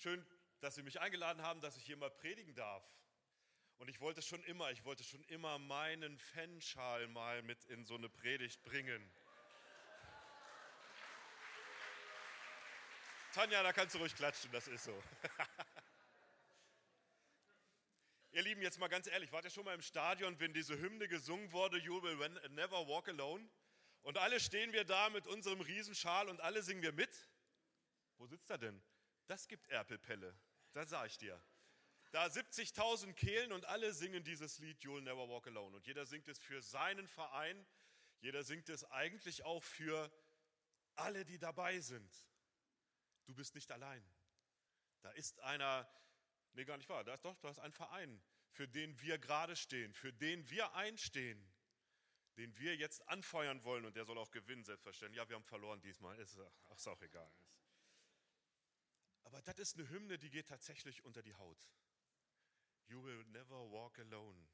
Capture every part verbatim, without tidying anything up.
Schön, dass Sie mich eingeladen haben, dass ich hier mal predigen darf. Und ich wollte schon immer, ich wollte schon immer meinen Fanschal mal mit in so eine Predigt bringen. Tanja, da kannst du ruhig klatschen, das ist so. Ihr Lieben, jetzt mal ganz ehrlich, wart ihr schon mal im Stadion, wenn diese Hymne gesungen wurde, You will never walk alone? Und alle stehen wir da mit unserem Riesenschal und alle singen wir mit? Wo sitzt er denn? Das gibt Erpelpelle, das sag ich dir. Da siebzigtausend Kehlen und alle singen dieses Lied You'll Never Walk Alone. Und jeder singt es für seinen Verein, jeder singt es eigentlich auch für alle, die dabei sind. Du bist nicht allein. Da ist einer, nee, gar nicht wahr, da ist doch, da ist ein Verein, für den wir gerade stehen, für den wir einstehen, den wir jetzt anfeuern wollen und der soll auch gewinnen, selbstverständlich. Ja, wir haben verloren diesmal, ist, ach, ist auch egal. Aber das ist eine Hymne, die geht tatsächlich unter die Haut. You will never walk alone.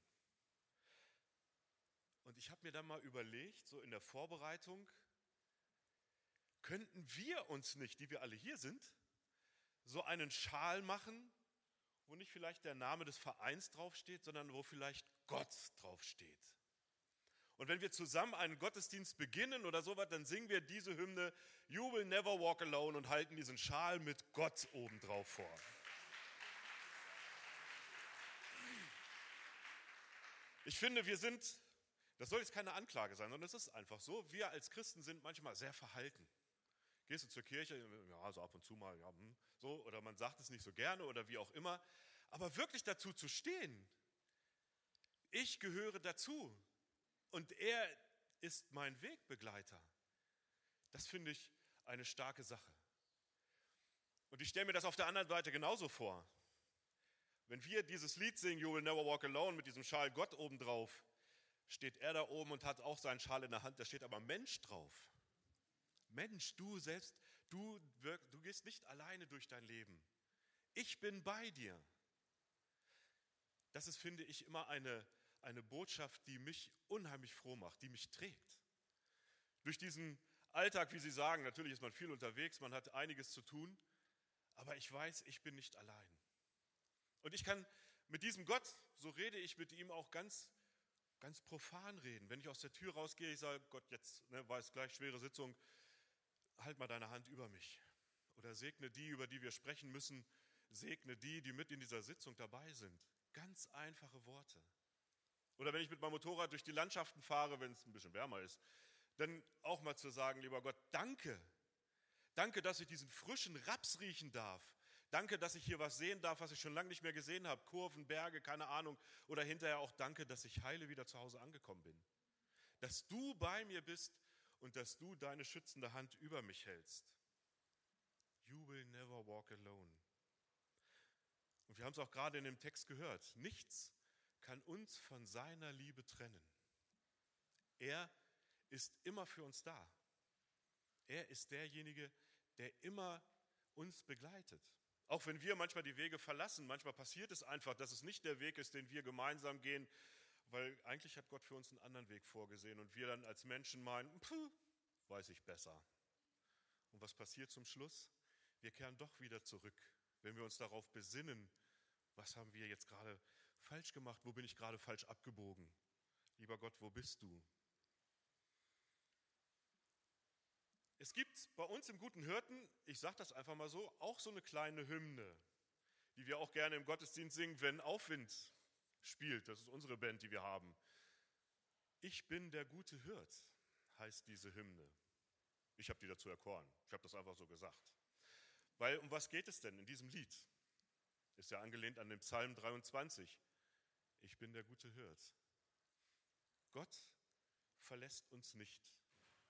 Und ich habe mir dann mal überlegt, so in der Vorbereitung, könnten wir uns nicht, die wir alle hier sind, so einen Schal machen, wo nicht vielleicht der Name des Vereins draufsteht, sondern wo vielleicht Gott draufsteht. Und wenn wir zusammen einen Gottesdienst beginnen oder sowas, dann singen wir diese Hymne You will never walk alone und halten diesen Schal mit Gott obendrauf vor. Ich finde, wir sind, das soll jetzt keine Anklage sein, sondern es ist einfach so, wir als Christen sind manchmal sehr verhalten. Gehst du zur Kirche, ja, so ab und zu mal, ja, so, oder man sagt es nicht so gerne oder wie auch immer. Aber wirklich dazu zu stehen, ich gehöre dazu und er ist mein Wegbegleiter, das finde ich eine starke Sache. Und ich stelle mir das auf der anderen Seite genauso vor. Wenn wir dieses Lied singen, You will never walk alone, mit diesem Schal Gott obendrauf, steht er da oben und hat auch seinen Schal in der Hand, da steht aber Mensch drauf. Mensch, du selbst, du, wirk, du gehst nicht alleine durch dein Leben. Ich bin bei dir. Das ist, finde ich, immer eine, eine Botschaft, die mich unheimlich froh macht, die mich trägt. Durch diesen Alltag, wie Sie sagen, natürlich ist man viel unterwegs, man hat einiges zu tun, aber ich weiß, ich bin nicht allein. Und ich kann mit diesem Gott, so rede ich mit ihm auch ganz, ganz profan reden. Wenn ich aus der Tür rausgehe, ich sage, Gott, jetzt ne, war es gleich schwere Sitzung, halt mal deine Hand über mich. Oder segne die, über die wir sprechen müssen, segne die, die mit in dieser Sitzung dabei sind. Ganz einfache Worte. Oder wenn ich mit meinem Motorrad durch die Landschaften fahre, wenn es ein bisschen wärmer ist, dann auch mal zu sagen, lieber Gott, danke. Danke, dass ich diesen frischen Raps riechen darf. Danke, dass ich hier was sehen darf, was ich schon lange nicht mehr gesehen habe. Kurven, Berge, keine Ahnung. Oder hinterher auch danke, dass ich heile wieder zu Hause angekommen bin. Dass du bei mir bist und dass du deine schützende Hand über mich hältst. You will never walk alone. Und wir haben es auch gerade in dem Text gehört. Nichts kann uns von seiner Liebe trennen. Er ist immer für uns da. Er ist derjenige, der immer uns begleitet. Auch wenn wir manchmal die Wege verlassen, manchmal passiert es einfach, dass es nicht der Weg ist, den wir gemeinsam gehen, weil eigentlich hat Gott für uns einen anderen Weg vorgesehen und wir dann als Menschen meinen, puh, weiß ich besser. Und was passiert zum Schluss? Wir kehren doch wieder zurück, wenn wir uns darauf besinnen, was haben wir jetzt gerade falsch gemacht, wo bin ich gerade falsch abgebogen? Lieber Gott, wo bist du? Es gibt bei uns im Guten Hirten, ich sage das einfach mal so, auch so eine kleine Hymne, die wir auch gerne im Gottesdienst singen, wenn Aufwind spielt. Das ist unsere Band, die wir haben. Ich bin der gute Hirt, heißt diese Hymne. Ich habe die dazu erkoren. Ich habe das einfach so gesagt. Weil um was geht es denn in diesem Lied? Ist ja angelehnt an den Psalm dreiundzwanzig. Ich bin der gute Hirt. Gott verlässt uns nicht.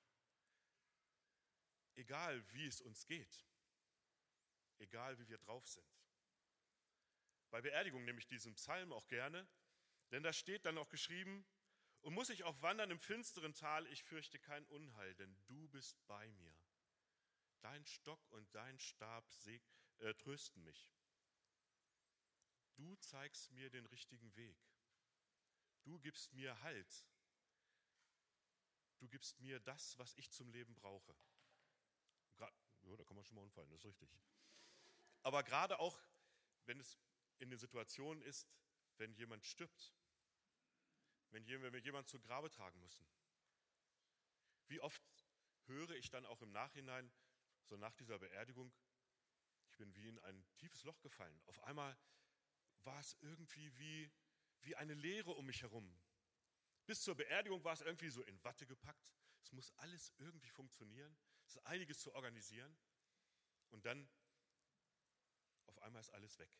Egal, wie es uns geht, egal, wie wir drauf sind. Bei Beerdigung nehme ich diesen Psalm auch gerne, denn da steht dann auch geschrieben, und muss ich auch wandern im finsteren Tal, ich fürchte kein Unheil, denn du bist bei mir. Dein Stock und dein Stab seg- äh, trösten mich. Du zeigst mir den richtigen Weg. Du gibst mir Halt. Du gibst mir das, was ich zum Leben brauche. Ja, da kann man schon mal umfallen, das ist richtig. Aber gerade auch, wenn es in der Situation ist, wenn jemand stirbt, wenn wir jemanden zu Grabe tragen müssen. Wie oft höre ich dann auch im Nachhinein, so nach dieser Beerdigung, ich bin wie in ein tiefes Loch gefallen. Auf einmal war es irgendwie wie, wie eine Leere um mich herum. Bis zur Beerdigung war es irgendwie so in Watte gepackt. Es muss alles irgendwie funktionieren. Es ist einiges zu organisieren. Und dann, auf einmal ist alles weg.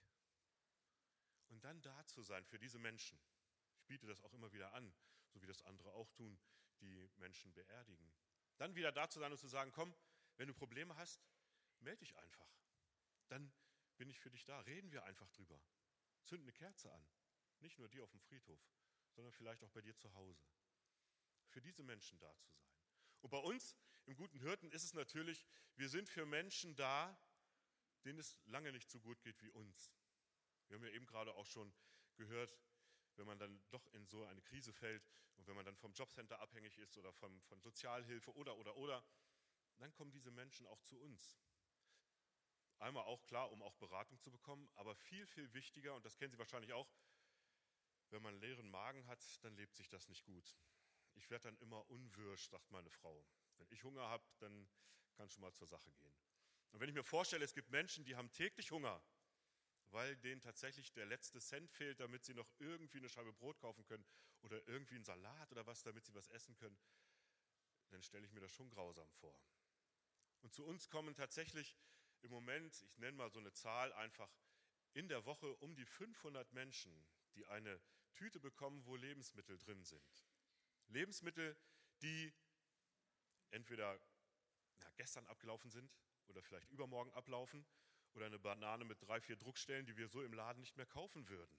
Und dann da zu sein für diese Menschen. Ich biete das auch immer wieder an, so wie das andere auch tun, die Menschen beerdigen. Dann wieder da zu sein und zu sagen, komm, wenn du Probleme hast, melde dich einfach. Dann bin ich für dich da. Reden wir einfach drüber. Zünd eine Kerze an. Nicht nur die auf dem Friedhof, sondern vielleicht auch bei dir zu Hause. Für diese Menschen da zu sein. Und bei uns im Guten Hirten ist es natürlich, wir sind für Menschen da, denen es lange nicht so gut geht wie uns. Wir haben ja eben gerade auch schon gehört, wenn man dann doch in so eine Krise fällt und wenn man dann vom Jobcenter abhängig ist oder vom, von Sozialhilfe oder, oder, oder, dann kommen diese Menschen auch zu uns. Einmal auch klar, um auch Beratung zu bekommen, aber viel, viel wichtiger, und das kennen Sie wahrscheinlich auch, wenn man einen leeren Magen hat, dann lebt sich das nicht gut. Ich werde dann immer unwirsch, sagt meine Frau. Wenn ich Hunger habe, dann kann es schon mal zur Sache gehen. Und wenn ich mir vorstelle, es gibt Menschen, die haben täglich Hunger, weil denen tatsächlich der letzte Cent fehlt, damit sie noch irgendwie eine Scheibe Brot kaufen können oder irgendwie einen Salat oder was, damit sie was essen können, dann stelle ich mir das schon grausam vor. Und zu uns kommen tatsächlich im Moment, ich nenne mal so eine Zahl einfach, in der Woche um die fünfhundert Menschen, die eine Tüte bekommen, wo Lebensmittel drin sind. Lebensmittel, die entweder na, gestern abgelaufen sind oder vielleicht übermorgen ablaufen oder eine Banane mit drei, vier Druckstellen, die wir so im Laden nicht mehr kaufen würden.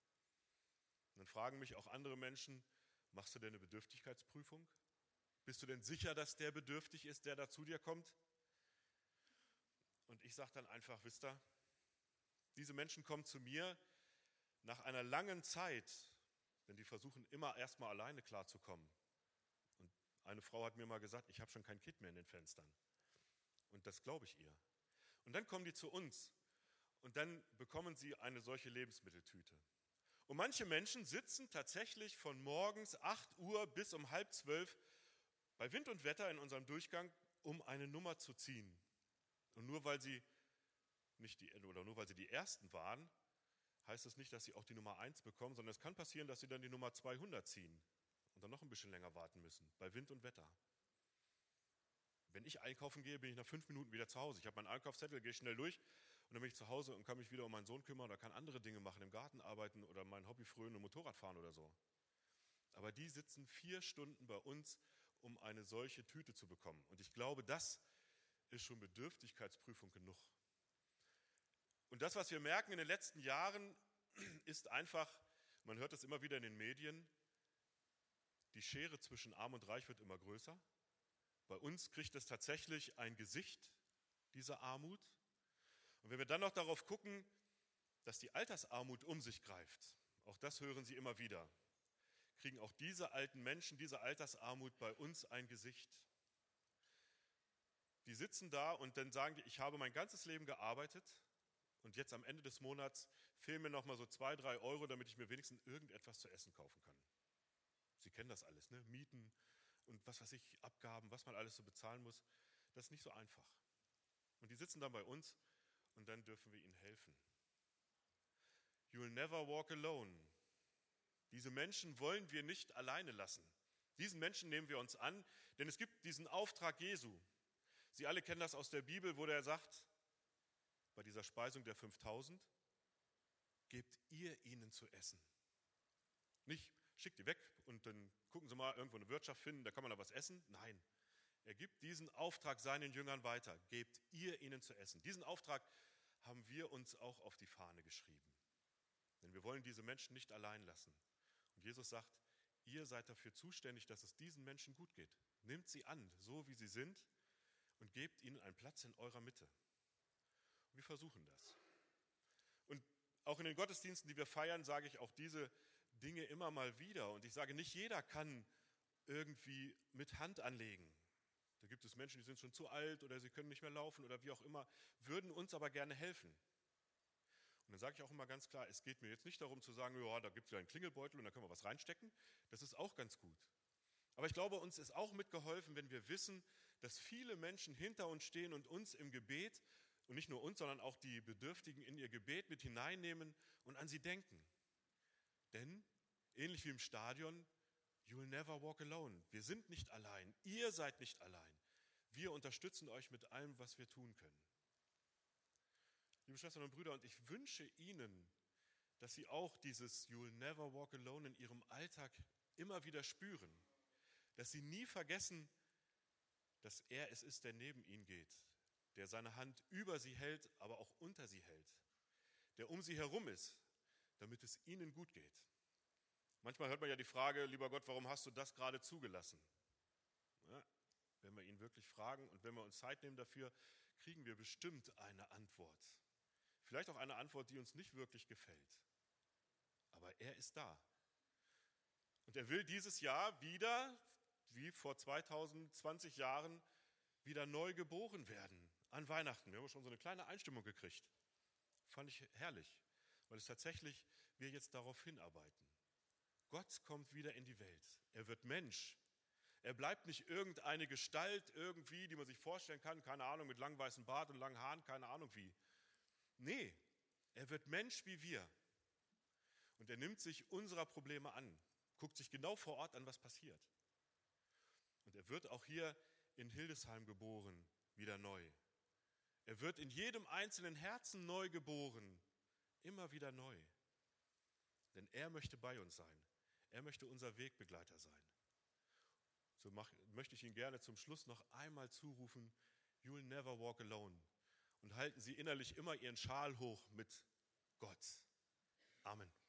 Und dann fragen mich auch andere Menschen, machst du denn eine Bedürftigkeitsprüfung? Bist du denn sicher, dass der bedürftig ist, der da zu dir kommt? Und ich sage dann einfach, wisst ihr, diese Menschen kommen zu mir nach einer langen Zeit, denn die versuchen immer erstmal alleine klarzukommen. Und eine Frau hat mir mal gesagt, ich habe schon kein Kind mehr in den Fenstern. Und das glaube ich ihr. Und dann kommen die zu uns und dann bekommen sie eine solche Lebensmitteltüte. Und manche Menschen sitzen tatsächlich von morgens acht Uhr bis um halb zwölf bei Wind und Wetter in unserem Durchgang, um eine Nummer zu ziehen. Und nur weil sie nicht die, oder nur weil sie die Ersten waren, heißt es nicht, dass sie auch die Nummer eins bekommen, sondern es kann passieren, dass sie dann die Nummer zweihundert ziehen und dann noch ein bisschen länger warten müssen, bei Wind und Wetter. Wenn ich einkaufen gehe, bin ich nach fünf Minuten wieder zu Hause. Ich habe meinen Einkaufszettel, gehe schnell durch und dann bin ich zu Hause und kann mich wieder um meinen Sohn kümmern oder kann andere Dinge machen, im Garten arbeiten oder mein Hobby frönen und Motorrad fahren oder so. Aber die sitzen vier Stunden bei uns, um eine solche Tüte zu bekommen. Und ich glaube, das ist schon Bedürftigkeitsprüfung genug. Und das, was wir merken in den letzten Jahren, ist einfach, man hört das immer wieder in den Medien, die Schere zwischen Arm und Reich wird immer größer. Bei uns kriegt es tatsächlich ein Gesicht, diese Armut. Und wenn wir dann noch darauf gucken, dass die Altersarmut um sich greift, auch das hören Sie immer wieder, kriegen auch diese alten Menschen, diese Altersarmut bei uns ein Gesicht. Die sitzen da und dann sagen die, ich habe mein ganzes Leben gearbeitet und jetzt am Ende des Monats fehlen mir noch mal so zwei, drei Euro, damit ich mir wenigstens irgendetwas zu essen kaufen kann. Sie kennen das alles, ne? Mieten und was weiß ich, Abgaben, was man alles so bezahlen muss. Das ist nicht so einfach. Und die sitzen dann bei uns und dann dürfen wir ihnen helfen. You'll never walk alone. Diese Menschen wollen wir nicht alleine lassen. Diesen Menschen nehmen wir uns an, denn es gibt diesen Auftrag Jesu. Sie alle kennen das aus der Bibel, wo der sagt, bei dieser Speisung der fünftausend, gebt ihr ihnen zu essen. Nicht, schickt die weg und dann gucken sie mal irgendwo eine Wirtschaft finden, da kann man da was essen. Nein, er gibt diesen Auftrag seinen Jüngern weiter, gebt ihr ihnen zu essen. Diesen Auftrag haben wir uns auch auf die Fahne geschrieben. Denn wir wollen diese Menschen nicht allein lassen. Und Jesus sagt, ihr seid dafür zuständig, dass es diesen Menschen gut geht. Nehmt sie an, so wie sie sind, und gebt ihnen einen Platz in eurer Mitte. Und wir versuchen das. Und auch in den Gottesdiensten, die wir feiern, sage ich auch diese Dinge immer mal wieder. Und ich sage, nicht jeder kann irgendwie mit Hand anlegen. Da gibt es Menschen, die sind schon zu alt oder sie können nicht mehr laufen oder wie auch immer, würden uns aber gerne helfen. Und dann sage ich auch immer ganz klar, es geht mir jetzt nicht darum zu sagen, ja, da gibt es ja einen Klingelbeutel und da können wir was reinstecken. Das ist auch ganz gut. Aber ich glaube, uns ist auch mitgeholfen, wenn wir wissen, dass viele Menschen hinter uns stehen und uns im Gebet, und nicht nur uns, sondern auch die Bedürftigen in ihr Gebet mit hineinnehmen und an sie denken. Denn, ähnlich wie im Stadion, you will never walk alone. Wir sind nicht allein, ihr seid nicht allein. Wir unterstützen euch mit allem, was wir tun können. Liebe Schwestern und Brüder, und ich wünsche Ihnen, dass Sie auch dieses You will never walk alone in Ihrem Alltag immer wieder spüren. Dass Sie nie vergessen, dass er es ist, der neben Ihnen geht, der seine Hand über Sie hält, aber auch unter Sie hält, der um Sie herum ist, damit es Ihnen gut geht. Manchmal hört man ja die Frage, lieber Gott, warum hast du das gerade zugelassen? Ja, wenn wir ihn wirklich fragen und wenn wir uns Zeit nehmen dafür, kriegen wir bestimmt eine Antwort. Vielleicht auch eine Antwort, die uns nicht wirklich gefällt. Aber er ist da. Und er will dieses Jahr wieder, wie vor zweitausendzwanzig Jahren, wieder neu geboren werden an Weihnachten. Wir haben schon so eine kleine Einstimmung gekriegt. Fand ich herrlich, weil es tatsächlich wir jetzt darauf hinarbeiten. Gott kommt wieder in die Welt. Er wird Mensch. Er bleibt nicht irgendeine Gestalt irgendwie, die man sich vorstellen kann, keine Ahnung, mit langem weißem Bart und langen Haaren, keine Ahnung wie. Nee, er wird Mensch wie wir. Und er nimmt sich unserer Probleme an, guckt sich genau vor Ort an, was passiert. Und er wird auch hier in Hildesheim geboren, wieder neu. Er wird in jedem einzelnen Herzen neu geboren, immer wieder neu. Denn er möchte bei uns sein. Er möchte unser Wegbegleiter sein. So mach, möchte ich Ihnen gerne zum Schluss noch einmal zurufen, You will never walk alone. Und halten Sie innerlich immer Ihren Schal hoch mit Gott. Amen.